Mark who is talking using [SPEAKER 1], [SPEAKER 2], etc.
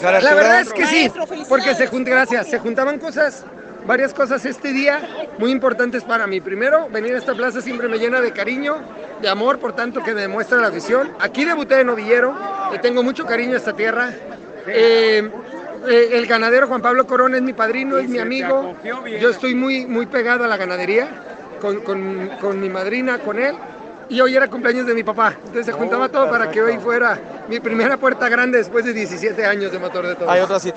[SPEAKER 1] La verdad es que sí, porque se juntaban cosas, varias cosas este día muy importantes para mí. Primero, venir a esta plaza siempre me llena de cariño, de amor, por tanto que me demuestra la afición. Aquí debuté de novillero, le tengo mucho cariño a esta tierra. El ganadero Juan Pablo Corona es mi padrino, es mi amigo. Yo estoy muy pegado a la ganadería, con mi madrina, con él. Y hoy era cumpleaños de mi papá, entonces se juntaba todo para que hoy fuera mi primera puerta grande después de 17 años de Motor de Toros.
[SPEAKER 2] Hay otra situación.